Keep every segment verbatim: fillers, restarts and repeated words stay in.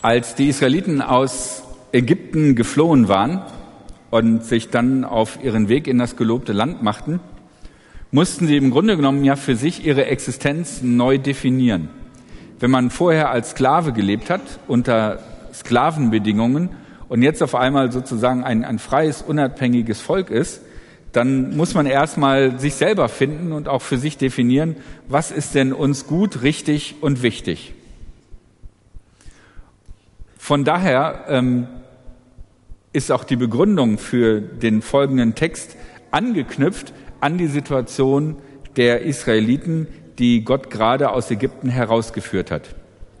Als die Israeliten aus Ägypten geflohen waren und sich dann auf ihren Weg in das gelobte Land machten, mussten sie im Grunde genommen ja für sich ihre Existenz neu definieren. Wenn man vorher als Sklave gelebt hat, unter Sklavenbedingungen, und jetzt auf einmal sozusagen ein, ein freies, unabhängiges Volk ist, dann muss man erstmal sich selber finden und auch für sich definieren, was ist denn uns gut, richtig und wichtig. Von daher ähm, ist auch die Begründung für den folgenden Text angeknüpft an die Situation der Israeliten, die Gott gerade aus Ägypten herausgeführt hat.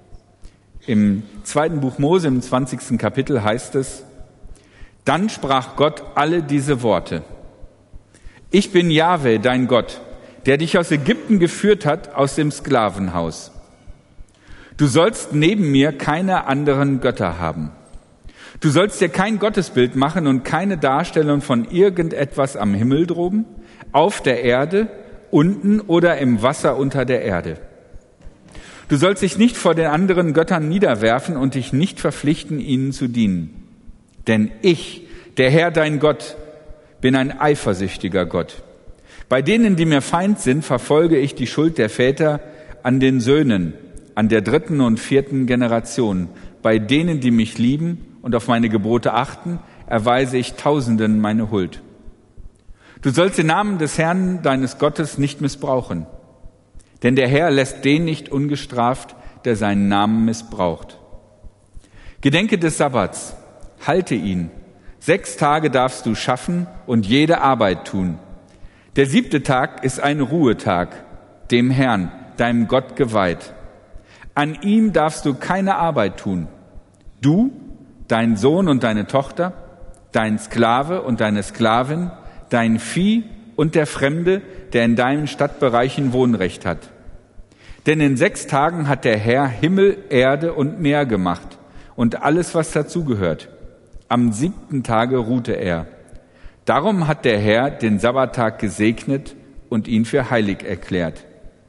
Im zweiten Buch Mose, im zwanzigsten Kapitel heißt es: Dann sprach Gott alle diese Worte: Ich bin Jahwe, dein Gott, der dich aus Ägypten geführt hat, aus dem Sklavenhaus. Du sollst neben mir keine anderen Götter haben. Du sollst dir kein Gottesbild machen und keine Darstellung von irgendetwas am Himmel droben, auf der Erde, unten oder im Wasser unter der Erde. Du sollst dich nicht vor den anderen Göttern niederwerfen und dich nicht verpflichten, ihnen zu dienen. Denn ich, der Herr dein Gott, bin ein eifersüchtiger Gott. Bei denen, die mir Feind sind, verfolge ich die Schuld der Väter an den Söhnen, an der dritten und vierten Generation. Bei denen, die mich lieben und auf meine Gebote achten, erweise ich Tausenden meine Huld. Du sollst den Namen des Herrn, deines Gottes, nicht missbrauchen. Denn der Herr lässt den nicht ungestraft, der seinen Namen missbraucht. Gedenke des Sabbats, halte ihn. Sechs Tage darfst du schaffen und jede Arbeit tun. Der siebte Tag ist ein Ruhetag, dem Herrn, deinem Gott, geweiht. An ihm darfst du keine Arbeit tun. Du, dein Sohn und deine Tochter, dein Sklave und deine Sklavin, dein Vieh und der Fremde, der in deinen Stadtbereichen Wohnrecht hat. Denn in sechs Tagen hat der Herr Himmel, Erde und Meer gemacht und alles, was dazugehört. Am siebten Tage ruhte er. Darum hat der Herr den Sabbattag gesegnet und ihn für heilig erklärt.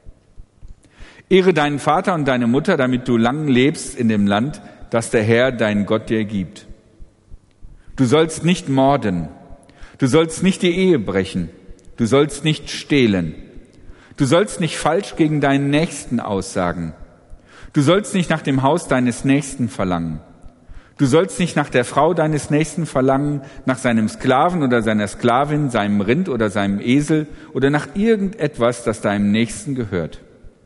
Ehre deinen Vater und deine Mutter, damit du lang lebst in dem Land, das der Herr, dein Gott, dir gibt. Du sollst nicht morden. Du sollst nicht die Ehe brechen. Du sollst nicht stehlen. Du sollst nicht falsch gegen deinen Nächsten aussagen. Du sollst nicht nach dem Haus deines Nächsten verlangen. Du sollst nicht nach der Frau deines Nächsten verlangen, nach seinem Sklaven oder seiner Sklavin, seinem Rind oder seinem Esel oder nach irgendetwas, das deinem Nächsten gehört.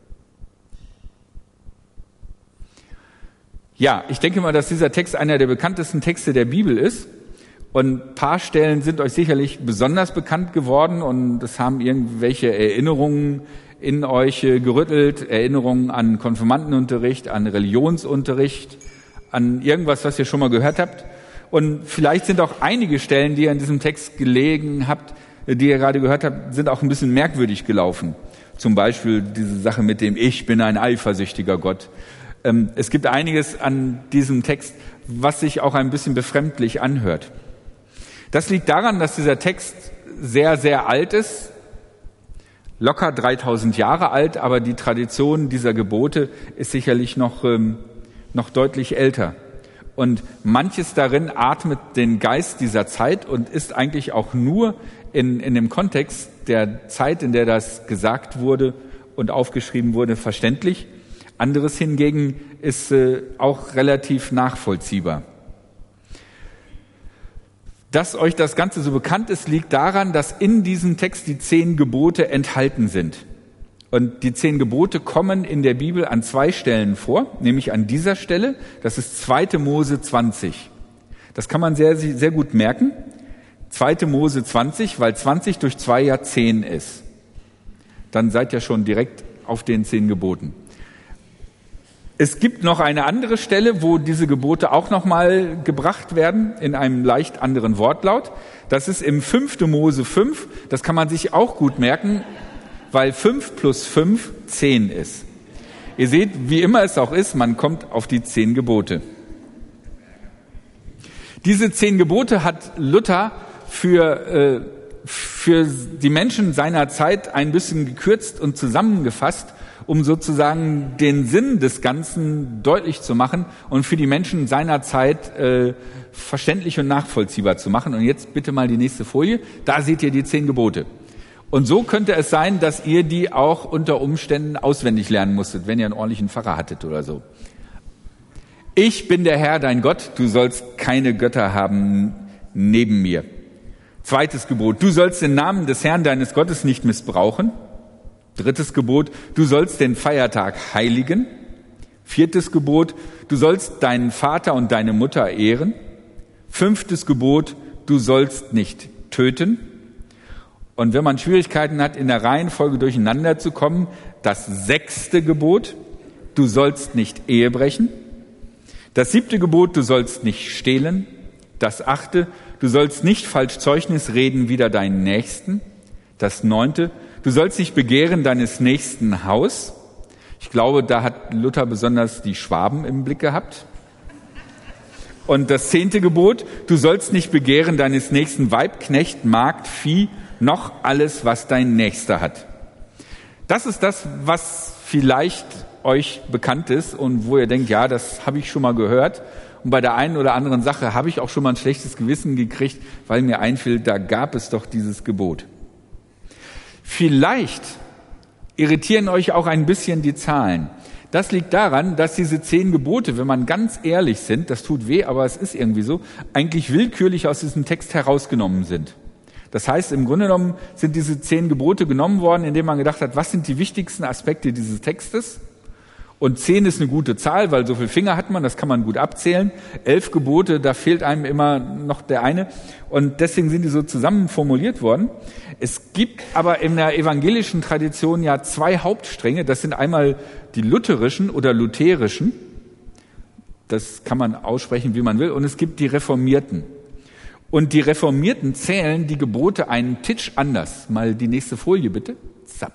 Ja, ich denke mal, dass dieser Text einer der bekanntesten Texte der Bibel ist. Und ein paar Stellen sind euch sicherlich besonders bekannt geworden und es haben irgendwelche Erinnerungen in euch gerüttelt, Erinnerungen an Konfirmandenunterricht, an Religionsunterricht, an irgendwas, was ihr schon mal gehört habt. Und vielleicht sind auch einige Stellen, die ihr in diesem Text gelegen habt, die ihr gerade gehört habt, sind auch ein bisschen merkwürdig gelaufen. Zum Beispiel diese Sache mit dem Ich bin ein eifersüchtiger Gott. Es gibt einiges an diesem Text, was sich auch ein bisschen befremdlich anhört. Das liegt daran, dass dieser Text sehr, sehr alt ist, locker dreitausend Jahre alt, aber die Tradition dieser Gebote ist sicherlich noch, ähm, noch deutlich älter. Und manches darin atmet den Geist dieser Zeit und ist eigentlich auch nur in, in dem Kontext der Zeit, in der das gesagt wurde und aufgeschrieben wurde, verständlich. Anderes hingegen ist äh, auch relativ nachvollziehbar. Dass euch das Ganze so bekannt ist, liegt daran, dass in diesem Text die zehn Gebote enthalten sind. Und die zehn Gebote kommen in der Bibel an zwei Stellen vor, nämlich an dieser Stelle, das ist zweite Mose zwanzig. Das kann man sehr, sehr gut merken. zweite Mose zwanzig, weil zwanzig durch zwei ja zehn ist. Dann seid ihr schon direkt auf den zehn Geboten. Es gibt noch eine andere Stelle, wo diese Gebote auch nochmal gebracht werden, in einem leicht anderen Wortlaut. Das ist im fünfte Mose fünf. Das kann man sich auch gut merken, weil fünf plus fünf zehn ist. Ihr seht, wie immer es auch ist, man kommt auf die zehn Gebote. Diese zehn Gebote hat Luther für, äh, für die Menschen seiner Zeit ein bisschen gekürzt und zusammengefasst um sozusagen den Sinn des Ganzen deutlich zu machen und für die Menschen seiner Zeit äh, verständlich und nachvollziehbar zu machen. Und jetzt bitte mal die nächste Folie. Da seht ihr die zehn Gebote. Und so könnte es sein, dass ihr die auch unter Umständen auswendig lernen musstet, wenn ihr einen ordentlichen Pfarrer hattet oder so. Ich bin der Herr, dein Gott, du sollst keine Götter haben neben mir. Zweites Gebot, du sollst den Namen des Herrn, deines Gottes, nicht missbrauchen. Drittes Gebot, du sollst den Feiertag heiligen. Viertes Gebot, du sollst deinen Vater und deine Mutter ehren. Fünftes Gebot, du sollst nicht töten. Und wenn man Schwierigkeiten hat, in der Reihenfolge durcheinander zu kommen, das sechste Gebot, du sollst nicht Ehe brechen. Das siebte Gebot, du sollst nicht stehlen. Das achte, du sollst nicht falsch Zeugnis reden wider deinen Nächsten. Das neunte, du sollst nicht begehren deines nächsten Haus. Ich glaube, da hat Luther besonders die Schwaben im Blick gehabt. Und das zehnte Gebot, du sollst nicht begehren deines nächsten Weib, Knecht, Magd, Vieh, noch alles, was dein Nächster hat. Das ist das, was vielleicht euch bekannt ist und wo ihr denkt, ja, das habe ich schon mal gehört. Und bei der einen oder anderen Sache habe ich auch schon mal ein schlechtes Gewissen gekriegt, weil mir einfiel, da gab es doch dieses Gebot. Vielleicht irritieren euch auch ein bisschen die Zahlen. Das liegt daran, dass diese zehn Gebote, wenn man ganz ehrlich sind, das tut weh, aber es ist irgendwie so, eigentlich willkürlich aus diesem Text herausgenommen sind. Das heißt, im Grunde genommen sind diese zehn Gebote genommen worden, indem man gedacht hat, was sind die wichtigsten Aspekte dieses Textes? Und zehn ist eine gute Zahl, weil so viele Finger hat man, das kann man gut abzählen. Elf Gebote, da fehlt einem immer noch der eine. Und deswegen sind die so zusammen formuliert worden. Es gibt aber in der evangelischen Tradition ja zwei Hauptstränge. Das sind einmal die lutherischen oder lutherischen. Das kann man aussprechen, wie man will. Und es gibt die Reformierten. Und die Reformierten zählen die Gebote einen Titsch anders. Mal die nächste Folie bitte. Zapp.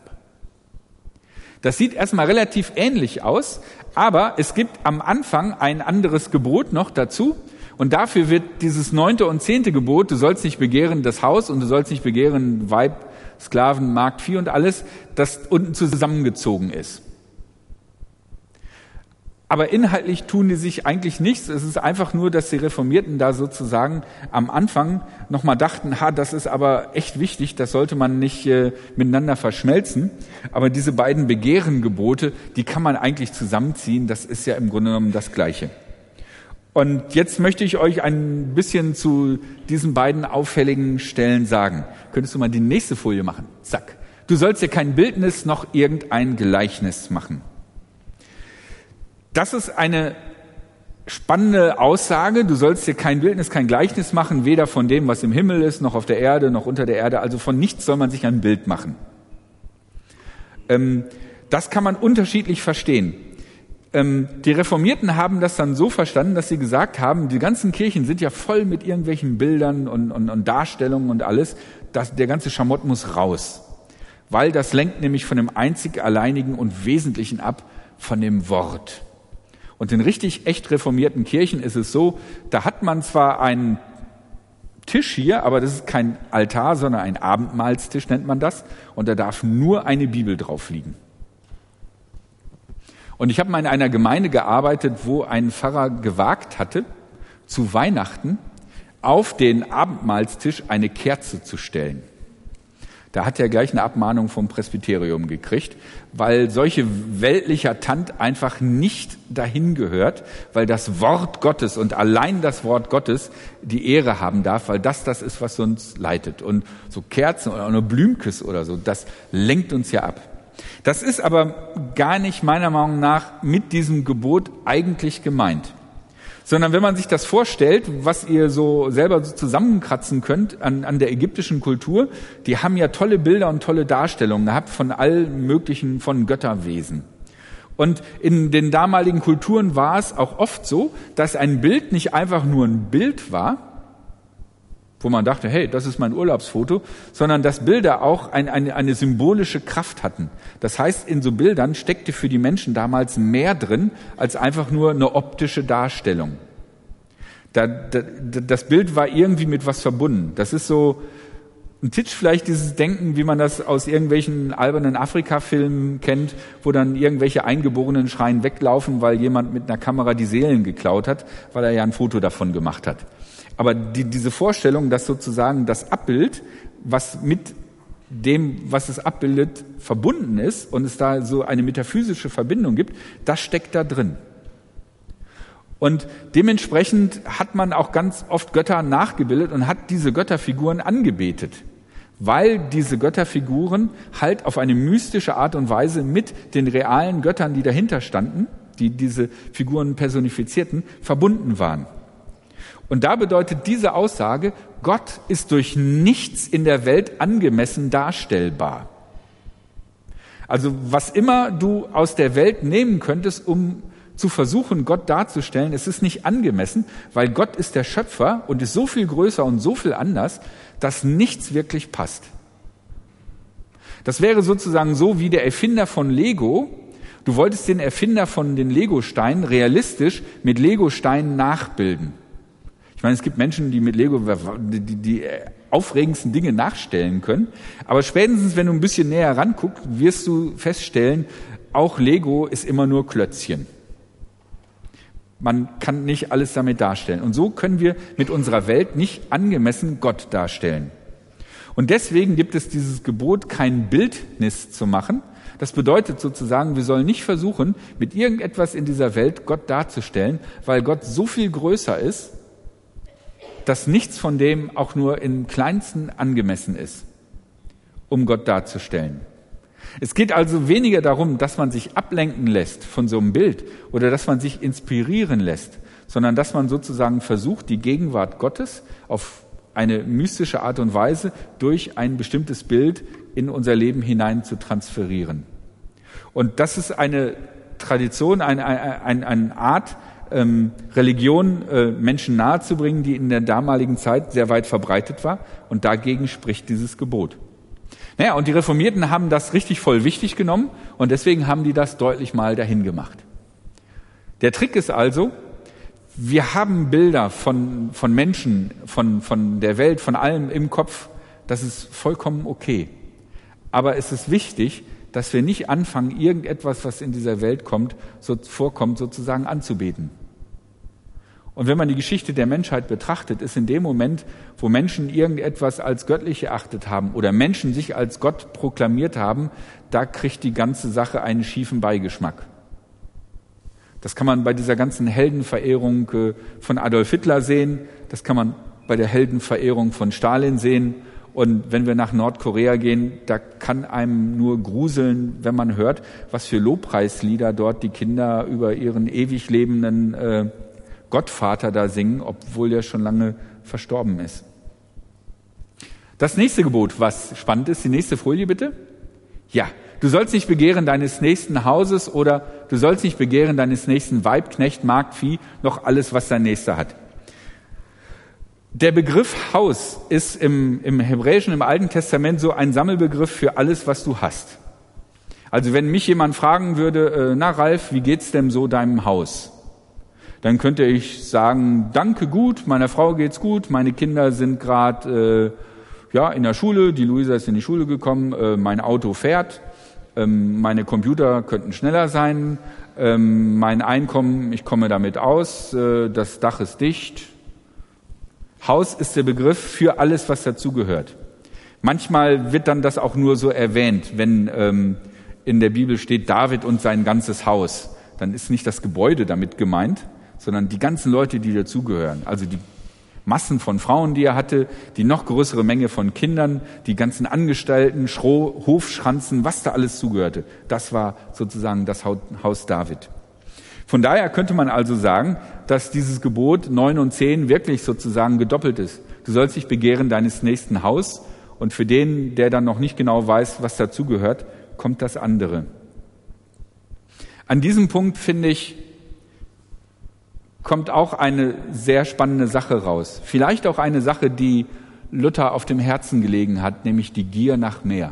Das sieht erstmal relativ ähnlich aus, aber es gibt am Anfang ein anderes Gebot noch dazu. Und dafür wird dieses neunte und zehnte Gebot, du sollst nicht begehren das Haus und du sollst nicht begehren Weib, Sklaven, Magd, Vieh und alles, das unten zusammengezogen ist. Aber inhaltlich tun die sich eigentlich nichts. Es ist einfach nur, dass die Reformierten da sozusagen am Anfang nochmal dachten, ha, das ist aber echt wichtig, das sollte man nicht äh, miteinander verschmelzen. Aber diese beiden Begehrengebote, die kann man eigentlich zusammenziehen. Das ist ja im Grunde genommen das Gleiche. Und jetzt möchte ich euch ein bisschen zu diesen beiden auffälligen Stellen sagen. Könntest du mal die nächste Folie machen? Zack. Du sollst dir kein Bildnis noch irgendein Gleichnis machen. Das ist eine spannende Aussage. Du sollst dir kein Bildnis, kein Gleichnis machen, weder von dem, was im Himmel ist, noch auf der Erde, noch unter der Erde. Also von nichts soll man sich ein Bild machen. Ähm, das kann man unterschiedlich verstehen. Ähm, die Reformierten haben das dann so verstanden, dass sie gesagt haben, die ganzen Kirchen sind ja voll mit irgendwelchen Bildern und, und, und Darstellungen und alles. Das, der ganze Schamott muss raus. Weil das lenkt nämlich von dem einzig alleinigen und Wesentlichen ab, von dem Wort. Und in richtig echt reformierten Kirchen ist es so, da hat man zwar einen Tisch hier, aber das ist kein Altar, sondern ein Abendmahlstisch nennt man das. Und da darf nur eine Bibel drauf liegen. Und ich habe mal in einer Gemeinde gearbeitet, wo ein Pfarrer gewagt hatte, zu Weihnachten auf den Abendmahlstisch eine Kerze zu stellen. Da hat er gleich eine Abmahnung vom Presbyterium gekriegt, weil solche weltlicher Tant einfach nicht dahin gehört, weil das Wort Gottes und allein das Wort Gottes die Ehre haben darf, weil das das ist, was uns leitet. Und so Kerzen oder eine Blümkes oder so, das lenkt uns ja ab. Das ist aber gar nicht meiner Meinung nach mit diesem Gebot eigentlich gemeint. Sondern wenn man sich das vorstellt, was ihr so selber so zusammenkratzen könnt an, an der ägyptischen Kultur, die haben ja tolle Bilder und tolle Darstellungen, da habt von allen möglichen, von Götterwesen. Und in den damaligen Kulturen war es auch oft so, dass ein Bild nicht einfach nur ein Bild war, wo man dachte, hey, das ist mein Urlaubsfoto, sondern dass Bilder auch ein, eine, eine symbolische Kraft hatten. Das heißt, in so Bildern steckte für die Menschen damals mehr drin, als einfach nur eine optische Darstellung. Da, da, das Bild war irgendwie mit was verbunden. Das ist so, ein Titsch vielleicht dieses Denken, wie man das aus irgendwelchen albernen Afrika-Filmen kennt, wo dann irgendwelche Eingeborenen schreien weglaufen, weil jemand mit einer Kamera die Seelen geklaut hat, weil er ja ein Foto davon gemacht hat. Aber die, diese Vorstellung, dass sozusagen das Abbild, was mit dem, was es abbildet, verbunden ist und es da so eine metaphysische Verbindung gibt, das steckt da drin. Und dementsprechend hat man auch ganz oft Götter nachgebildet und hat diese Götterfiguren angebetet, weil diese Götterfiguren halt auf eine mystische Art und Weise mit den realen Göttern, die dahinter standen, die diese Figuren personifizierten, verbunden waren. Und da bedeutet diese Aussage, Gott ist durch nichts in der Welt angemessen darstellbar. Also was immer du aus der Welt nehmen könntest, um zu versuchen, Gott darzustellen, es ist nicht angemessen, weil Gott ist der Schöpfer und ist so viel größer und so viel anders, dass nichts wirklich passt. Das wäre sozusagen so wie der Erfinder von Lego. Du wolltest den Erfinder von den Lego-Steinen realistisch mit Lego-Steinen nachbilden. Ich meine, es gibt Menschen, die mit Lego die, die aufregendsten Dinge nachstellen können, aber spätestens, wenn du ein bisschen näher ranguckst, wirst du feststellen, auch Lego ist immer nur Klötzchen. Man kann nicht alles damit darstellen. Und so können wir mit unserer Welt nicht angemessen Gott darstellen. Und deswegen gibt es dieses Gebot, kein Bildnis zu machen. Das bedeutet sozusagen, wir sollen nicht versuchen, mit irgendetwas in dieser Welt Gott darzustellen, weil Gott so viel größer ist, dass nichts von dem auch nur im Kleinsten angemessen ist, um Gott darzustellen. Es geht also weniger darum, dass man sich ablenken lässt von so einem Bild oder dass man sich inspirieren lässt, sondern dass man sozusagen versucht, die Gegenwart Gottes auf eine mystische Art und Weise durch ein bestimmtes Bild in unser Leben hinein zu transferieren. Und das ist eine Tradition, eine, eine, eine Art, ähm, Religion äh, Menschen nahezubringen, die in der damaligen Zeit sehr weit verbreitet war. Und dagegen spricht dieses Gebot. Naja, und die Reformierten haben das richtig voll wichtig genommen und deswegen haben die das deutlich mal dahin gemacht. Der Trick ist also, wir haben Bilder von, von Menschen, von, von der Welt, von allem im Kopf, das ist vollkommen okay. Aber es ist wichtig, dass wir nicht anfangen, irgendetwas, was in dieser Welt kommt, so vorkommt, sozusagen anzubeten. Und wenn man die Geschichte der Menschheit betrachtet, ist in dem Moment, wo Menschen irgendetwas als göttlich erachtet haben oder Menschen sich als Gott proklamiert haben, da kriegt die ganze Sache einen schiefen Beigeschmack. Das kann man bei dieser ganzen Heldenverehrung von Adolf Hitler sehen, das kann man bei der Heldenverehrung von Stalin sehen. Und wenn wir nach Nordkorea gehen, da kann einem nur gruseln, wenn man hört, was für Lobpreislieder dort die Kinder über ihren ewig lebenden äh, Gottvater da singen, obwohl der schon lange verstorben ist. Das nächste Gebot, was spannend ist, die nächste Folie bitte. Ja, du sollst nicht begehren deines nächsten Hauses oder du sollst nicht begehren deines nächsten Weib, Knecht, Magd, Vieh, noch alles, was dein Nächster hat. Der Begriff Haus ist im, im Hebräischen, im Alten Testament so ein Sammelbegriff für alles, was du hast. Also wenn mich jemand fragen würde, äh, na Ralf, wie geht's denn so deinem Haus? Dann könnte ich sagen, danke gut, meiner Frau geht's gut, meine Kinder sind gerade äh, ja in der Schule, die Luisa ist in die Schule gekommen, äh, mein Auto fährt, ähm, meine Computer könnten schneller sein, ähm, mein Einkommen, ich komme damit aus, äh, das Dach ist dicht. Haus ist der Begriff für alles, was dazugehört. Manchmal wird dann das auch nur so erwähnt, wenn ähm, in der Bibel steht David und sein ganzes Haus. Dann ist nicht das Gebäude damit gemeint, sondern die ganzen Leute, die dazugehören. Also die Massen von Frauen, die er hatte, die noch größere Menge von Kindern, die ganzen Angestellten, Schro, Hofschranzen, was da alles zugehörte. Das war sozusagen das Haus David. Von daher könnte man also sagen, dass dieses Gebot neun und zehn wirklich sozusagen gedoppelt ist. Du sollst nicht begehren deines nächsten Haus und für den, der dann noch nicht genau weiß, was dazugehört, kommt das andere. An diesem Punkt, finde ich, kommt auch eine sehr spannende Sache raus. Vielleicht auch eine Sache, die Luther auf dem Herzen gelegen hat, nämlich die Gier nach mehr.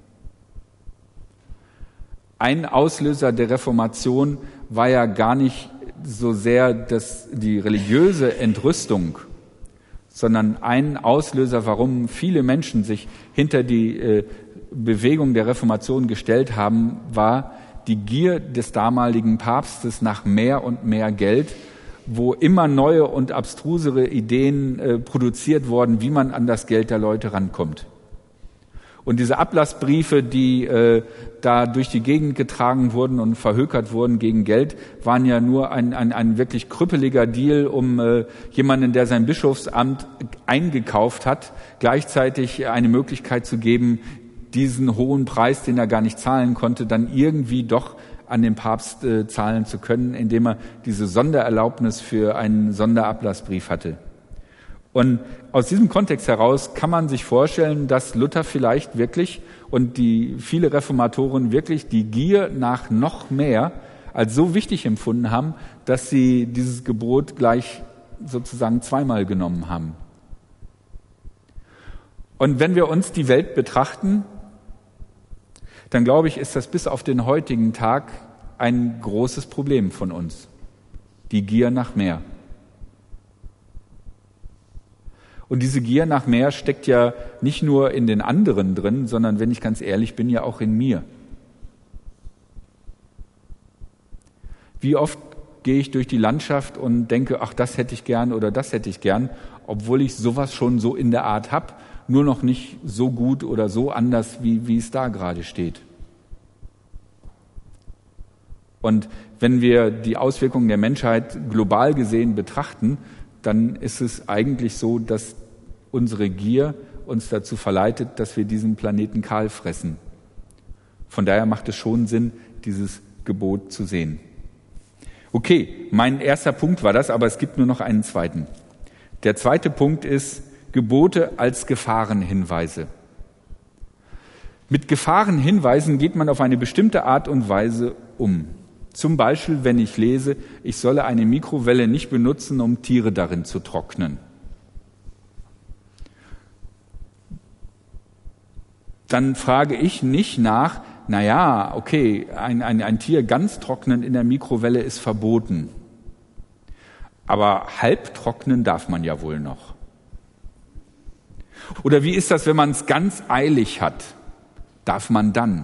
Ein Auslöser der Reformation war ja gar nicht so sehr das, die religiöse Entrüstung, sondern ein Auslöser, warum viele Menschen sich hinter die äh, Bewegung der Reformation gestellt haben, war die Gier des damaligen Papstes nach mehr und mehr Geld, wo immer neue und abstrusere Ideen äh, produziert wurden, wie man an das Geld der Leute rankommt. Und diese Ablassbriefe, die äh, da durch die Gegend getragen wurden und verhökert wurden gegen Geld, waren ja nur ein, ein, ein wirklich krüppeliger Deal, um äh, jemanden, der sein Bischofsamt eingekauft hat, gleichzeitig eine Möglichkeit zu geben, diesen hohen Preis, den er gar nicht zahlen konnte, dann irgendwie doch an den Papst äh, zahlen zu können, indem er diese Sondererlaubnis für einen Sonderablassbrief hatte. Und aus diesem Kontext heraus kann man sich vorstellen, dass Luther vielleicht wirklich und die viele Reformatoren wirklich die Gier nach noch mehr als so wichtig empfunden haben, dass sie dieses Gebot gleich sozusagen zweimal genommen haben. Und wenn wir uns die Welt betrachten, dann glaube ich, ist das bis auf den heutigen Tag ein großes Problem von uns. Die Gier nach mehr. Und diese Gier nach mehr steckt ja nicht nur in den anderen drin, sondern, wenn ich ganz ehrlich bin, ja auch in mir. Wie oft gehe ich durch die Landschaft und denke, ach, das hätte ich gern oder das hätte ich gern, obwohl ich sowas schon so in der Art habe, nur noch nicht so gut oder so anders, wie, wie es da gerade steht. Und wenn wir die Auswirkungen der Menschheit global gesehen betrachten, dann ist es eigentlich so, dass unsere Gier uns dazu verleitet, dass wir diesen Planeten kahl fressen. Von daher macht es schon Sinn, dieses Gebot zu sehen. Okay, mein erster Punkt war das, aber es gibt nur noch einen zweiten. Der zweite Punkt ist Gebote als Gefahrenhinweise. Mit Gefahrenhinweisen geht man auf eine bestimmte Art und Weise um. Zum Beispiel, wenn ich lese, ich solle eine Mikrowelle nicht benutzen, um Tiere darin zu trocknen. Dann frage ich nicht nach, na ja, okay, ein, ein, ein Tier ganz trocknen in der Mikrowelle ist verboten. Aber halb trocknen darf man ja wohl noch. Oder wie ist das, wenn man es ganz eilig hat? Darf man dann?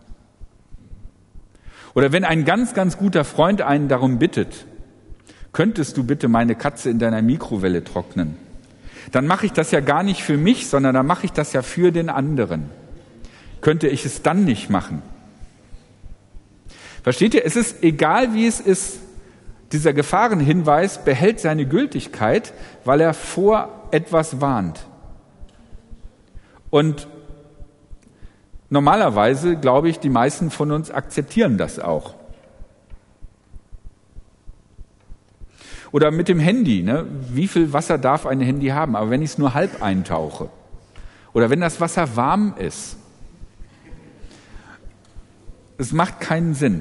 Oder wenn ein ganz, ganz guter Freund einen darum bittet, könntest du bitte meine Katze in deiner Mikrowelle trocknen? Dann mache ich das ja gar nicht für mich, sondern dann mache ich das ja für den anderen. Könnte ich es dann nicht machen? Versteht ihr? Es ist egal, wie es ist. Dieser Gefahrenhinweis behält seine Gültigkeit, weil er vor etwas warnt. Und normalerweise, glaube ich, die meisten von uns akzeptieren das auch. Oder mit dem Handy, ne? Wie viel Wasser darf ein Handy haben? Aber wenn ich es nur halb eintauche oder wenn das Wasser warm ist, es macht keinen Sinn.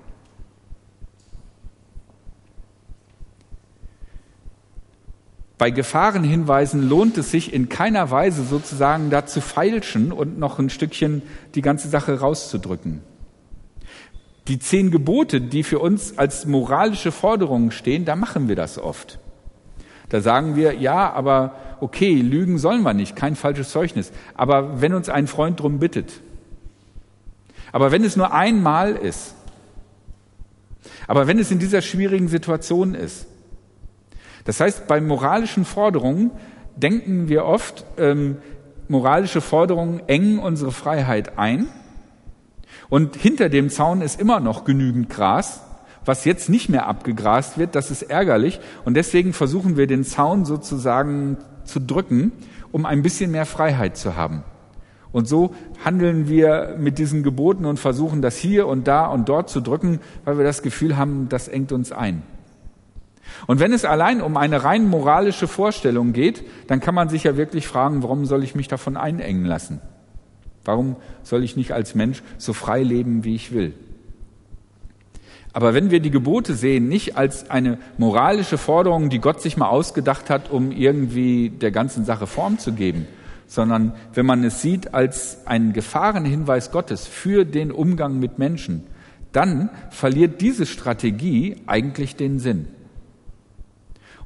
Bei Gefahrenhinweisen lohnt es sich in keiner Weise sozusagen da zu feilschen und noch ein Stückchen die ganze Sache rauszudrücken. Die zehn Gebote, die für uns als moralische Forderungen stehen, da machen wir das oft. Da sagen wir, ja, aber okay, lügen sollen wir nicht, kein falsches Zeugnis. Aber wenn uns ein Freund drum bittet, aber wenn es nur einmal ist, aber wenn es in dieser schwierigen Situation ist. Das heißt, bei moralischen Forderungen denken wir oft, ähm, moralische Forderungen engen unsere Freiheit ein. Und hinter dem Zaun ist immer noch genügend Gras, was jetzt nicht mehr abgegrast wird. Das ist ärgerlich. Und deswegen versuchen wir, den Zaun sozusagen zu drücken, um ein bisschen mehr Freiheit zu haben. Und so handeln wir mit diesen Geboten und versuchen, das hier und da und dort zu drücken, weil wir das Gefühl haben, das engt uns ein. Und wenn es allein um eine rein moralische Vorstellung geht, dann kann man sich ja wirklich fragen, warum soll ich mich davon einengen lassen? Warum soll ich nicht als Mensch so frei leben, wie ich will? Aber wenn wir die Gebote sehen, nicht als eine moralische Forderung, die Gott sich mal ausgedacht hat, um irgendwie der ganzen Sache Form zu geben, sondern wenn man es sieht als einen Gefahrenhinweis Gottes für den Umgang mit Menschen, dann verliert diese Strategie eigentlich den Sinn.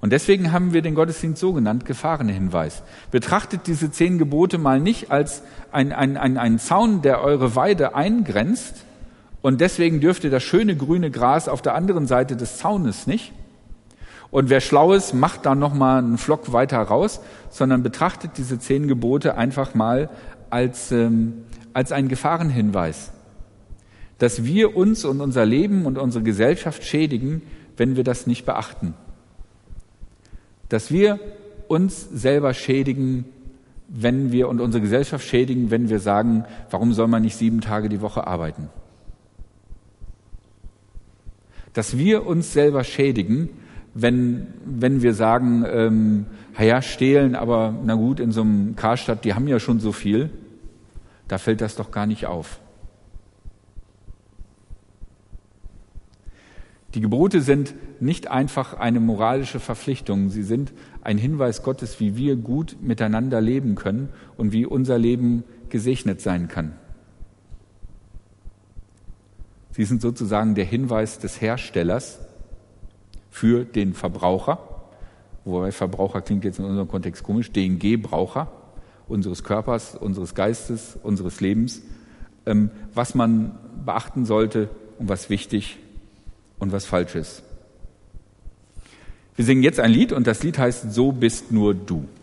Und deswegen haben wir den Gottesdienst so genannt, Gefahrenhinweis. Betrachtet diese zehn Gebote mal nicht als ein, ein, ein, ein Zaun, der eure Weide eingrenzt, und deswegen dürft ihr das schöne grüne Gras auf der anderen Seite des Zaunes nicht. Und wer schlau ist, macht da nochmal einen Flock weiter raus, sondern betrachtet diese zehn Gebote einfach mal als, ähm, als einen Gefahrenhinweis, dass wir uns und unser Leben und unsere Gesellschaft schädigen, wenn wir das nicht beachten. Dass wir uns selber schädigen, wenn wir und unsere Gesellschaft schädigen, wenn wir sagen, warum soll man nicht sieben Tage die Woche arbeiten? Dass wir uns selber schädigen, wenn, wenn wir sagen, ähm, ja, stehlen, aber na gut, in so einem Karstadt, die haben ja schon so viel, da fällt das doch gar nicht auf. Die Gebote sind nicht einfach eine moralische Verpflichtung, sie sind ein Hinweis Gottes, wie wir gut miteinander leben können und wie unser Leben gesegnet sein kann. Sie sind sozusagen der Hinweis des Herstellers für den Verbraucher, wobei Verbraucher klingt jetzt in unserem Kontext komisch, den Gebraucher unseres Körpers, unseres Geistes, unseres Lebens, ähm, was man beachten sollte und was wichtig und was falsch ist. Wir singen jetzt ein Lied und das Lied heißt "So bist nur du".